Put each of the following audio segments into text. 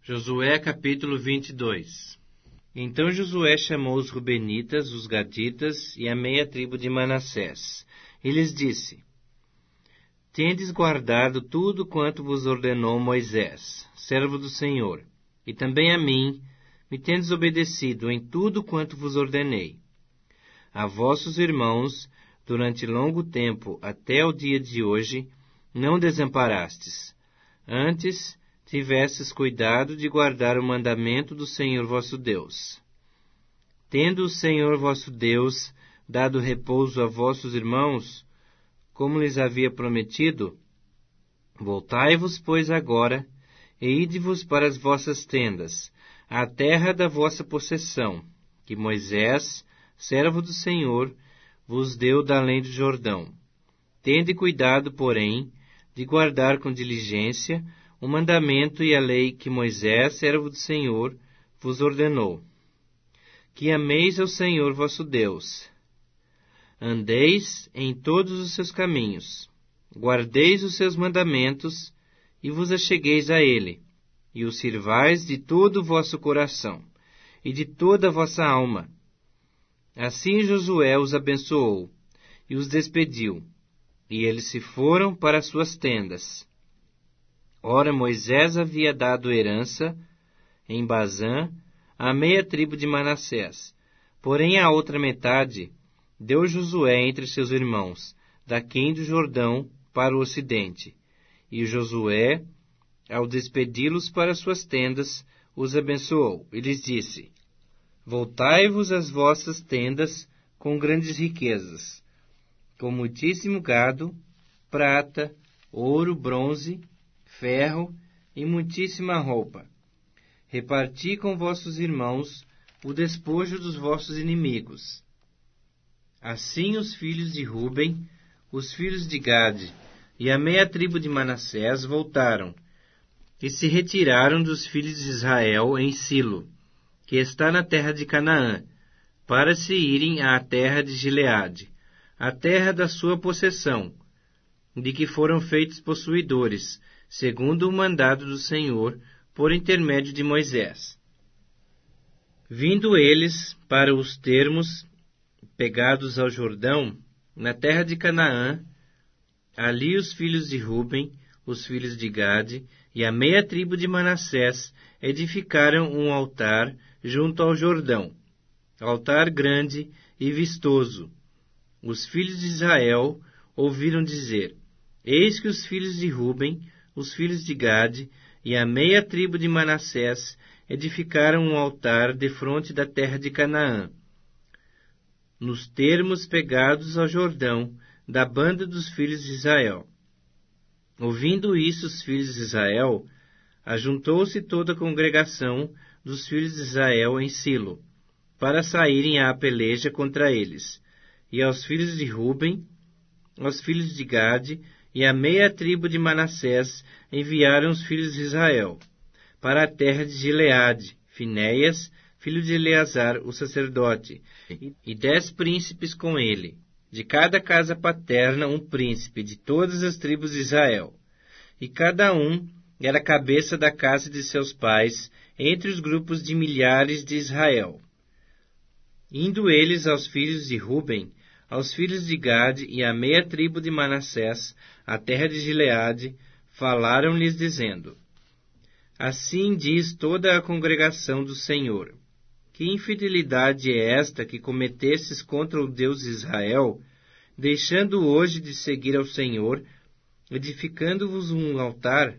Josué capítulo 22. Então Josué chamou os Rubenitas, os Gaditas e a meia tribo de Manassés, e lhes disse: Tendes guardado tudo quanto vos ordenou Moisés, servo do Senhor, e também a mim me tendes obedecido em tudo quanto vos ordenei. A vossos irmãos, durante longo tempo, até o dia de hoje, não desamparastes. Antes, tivesses cuidado de guardar o mandamento do Senhor vosso Deus. Tendo o Senhor vosso Deus dado repouso a vossos irmãos, como lhes havia prometido, voltai-vos, pois, agora, e ide-vos para as vossas tendas, à terra da vossa possessão, que Moisés, servo do Senhor, vos deu da além do Jordão. Tende cuidado, porém, de guardar com diligência o mandamento e a lei que Moisés, servo do Senhor, vos ordenou. Que ameis ao Senhor vosso Deus. Andeis em todos os seus caminhos, guardeis os seus mandamentos e vos achegueis a ele, e o sirvais de todo o vosso coração e de toda a vossa alma. Assim Josué os abençoou e os despediu, e eles se foram para as suas tendas. Ora, Moisés havia dado herança em Bazã à meia tribo de Manassés, porém a outra metade deu Josué entre seus irmãos, daquém do Jordão para o ocidente. E Josué, ao despedi-los para suas tendas, os abençoou e lhes disse: Voltai-vos às vossas tendas com grandes riquezas, com muitíssimo gado, prata, ouro, bronze, ferro e muitíssima roupa. Reparti com vossos irmãos o despojo dos vossos inimigos. Assim os filhos de Ruben, os filhos de Gade e a meia tribo de Manassés voltaram e se retiraram dos filhos de Israel em Silo, que está na terra de Canaã, para se irem à terra de Gileade, a terra da sua possessão, de que foram feitos possuidores, segundo o mandado do Senhor, por intermédio de Moisés. Vindo eles para os termos pegados ao Jordão, na terra de Canaã, ali os filhos de Ruben, os filhos de Gade e a meia tribo de Manassés edificaram um altar junto ao Jordão, altar grande e vistoso. Os filhos de Israel ouviram dizer: Eis que os filhos de Ruben, os filhos de Gade e a meia tribo de Manassés edificaram um altar defronte da terra de Canaã, nos termos pegados ao Jordão, da banda dos filhos de Israel. Ouvindo isso, os filhos de Israel, ajuntou-se toda a congregação dos filhos de Israel em Silo, para saírem à peleja contra eles. E aos filhos de Ruben, aos filhos de Gade e a meia tribo de Manassés enviaram os filhos de Israel para a terra de Gileade, Finéias, filho de Eleazar, o sacerdote, e 10 príncipes com ele, de cada casa paterna um príncipe de todas as tribos de Israel. E cada um era cabeça da casa de seus pais entre os grupos de milhares de Israel. Indo eles aos filhos de Ruben, aos filhos de Gade e à meia tribo de Manassés, a terra de Gileade, falaram-lhes dizendo: Assim diz toda a congregação do Senhor: Que infidelidade é esta que cometestes contra o Deus de Israel, deixando hoje de seguir ao Senhor, edificando-vos um altar,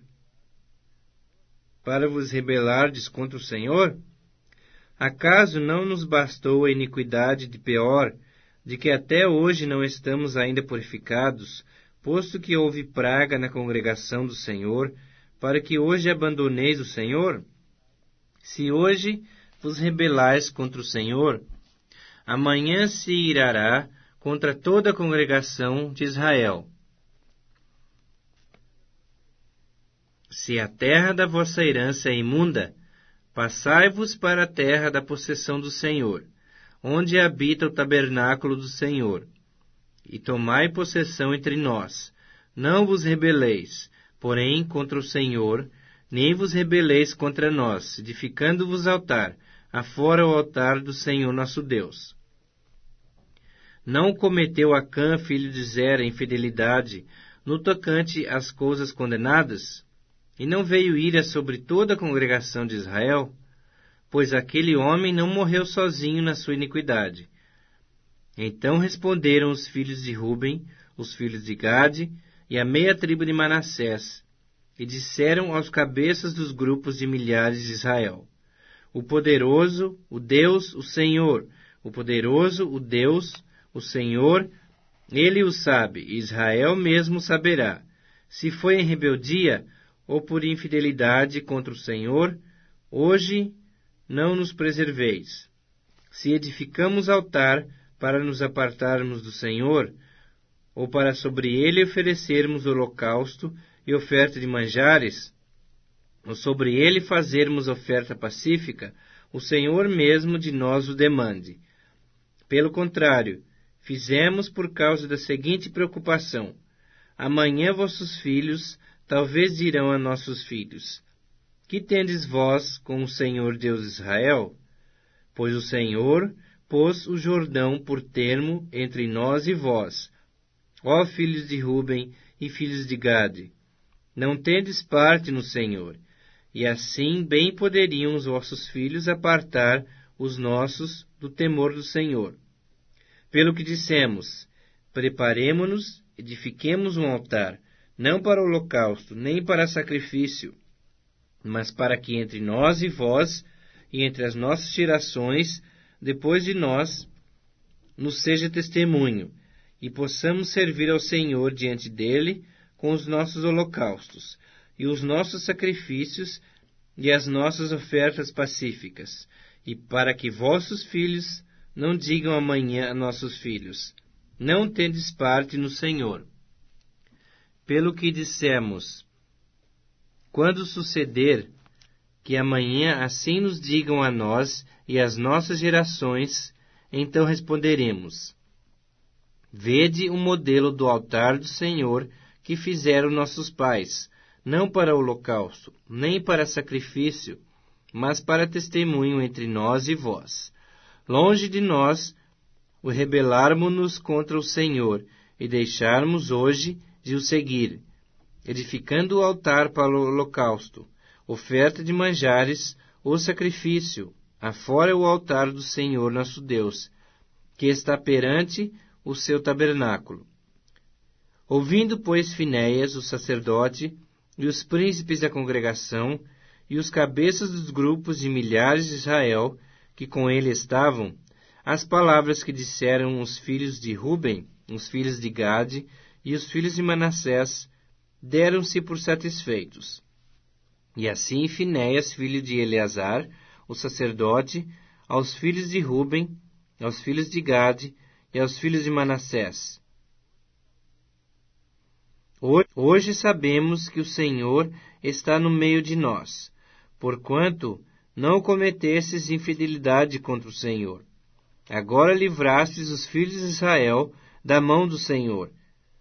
para vos rebelardes contra o Senhor? Acaso não nos bastou a iniquidade de Peor, de que até hoje não estamos ainda purificados, posto que houve praga na congregação do Senhor, para que hoje abandoneis o Senhor? Se hoje vos rebelais contra o Senhor, amanhã se irará contra toda a congregação de Israel. Se a terra da vossa herança é imunda, passai-vos para a terra da possessão do Senhor, onde habita o tabernáculo do Senhor, e tomai possessão entre nós. Não vos rebeleis, porém, contra o Senhor, nem vos rebeleis contra nós, edificando-vos altar, afora o altar do Senhor nosso Deus. Não cometeu Acã, filho de Zera, infidelidade, no tocante às coisas condenadas? E não veio ira sobre toda a congregação de Israel? Pois aquele homem não morreu sozinho na sua iniquidade. Então responderam os filhos de Ruben, os filhos de Gade e a meia tribo de Manassés, e disseram aos cabeças dos grupos de milhares de Israel: O poderoso, o Deus, o Senhor, o poderoso, o Deus, o Senhor, Ele o sabe, e Israel mesmo saberá, se foi em rebeldia ou por infidelidade contra o Senhor. Hoje não nos preserveis. Se edificamos altar para nos apartarmos do Senhor, ou para sobre ele oferecermos holocausto e oferta de manjares, ou sobre ele fazermos oferta pacífica, o Senhor mesmo de nós o demande. Pelo contrário, fizemos por causa da seguinte preocupação: amanhã vossos filhos talvez dirão a nossos filhos: Que tendes vós com o Senhor Deus de Israel? Pois o Senhor pôs o Jordão por termo entre nós e vós, ó filhos de Ruben e filhos de Gade. Não tendes parte no Senhor, e assim bem poderiam os vossos filhos apartar os nossos do temor do Senhor. Pelo que dissemos: preparemo-nos, edifiquemos um altar, não para holocausto, nem para sacrifício, mas para que entre nós e vós, e entre as nossas gerações, depois de nós, nos seja testemunho, e possamos servir ao Senhor diante dele com os nossos holocaustos, e os nossos sacrifícios, e as nossas ofertas pacíficas, e para que vossos filhos não digam amanhã a nossos filhos: Não tendes parte no Senhor. Pelo que dissemos: Quando suceder que amanhã assim nos digam a nós e às nossas gerações, então responderemos: Vede o modelo do altar do Senhor que fizeram nossos pais, não para holocausto, nem para sacrifício, mas para testemunho entre nós e vós. Longe de nós o rebelarmos-nos contra o Senhor e deixarmos hoje de o seguir, edificando o altar para o holocausto, oferta de manjares ou sacrifício, afora o altar do Senhor nosso Deus, que está perante o seu tabernáculo. Ouvindo, pois, Finéias, o sacerdote, e os príncipes da congregação, e os cabeças dos grupos de milhares de Israel, que com ele estavam, as palavras que disseram os filhos de Ruben, os filhos de Gade e os filhos de Manassés, deram-se por satisfeitos. E assim Finéias, filho de Eleazar, o sacerdote, aos filhos de Ruben, aos filhos de Gade e aos filhos de Manassés: Hoje sabemos que o Senhor está no meio de nós, porquanto não cometestes infidelidade contra o Senhor. Agora livrastes os filhos de Israel da mão do Senhor.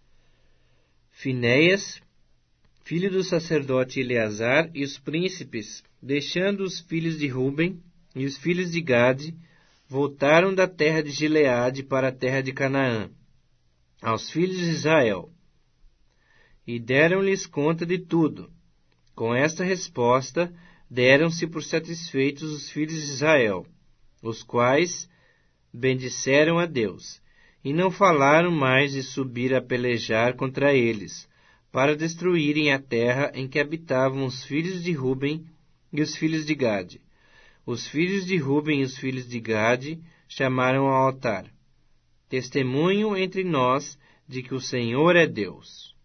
Finéias, filho do sacerdote Eleazar, e os príncipes, deixando os filhos de Ruben e os filhos de Gade, voltaram da terra de Gileade para a terra de Canaã, aos filhos de Israel, e deram-lhes conta de tudo. Com esta resposta, deram-se por satisfeitos os filhos de Israel, os quais bendisseram a Deus, e não falaram mais de subir a pelejar contra eles, para destruírem a terra em que habitavam os filhos de Ruben e os filhos de Gade. Os filhos de Ruben e os filhos de Gade chamaram ao altar: Testemunho entre nós de que o Senhor é Deus.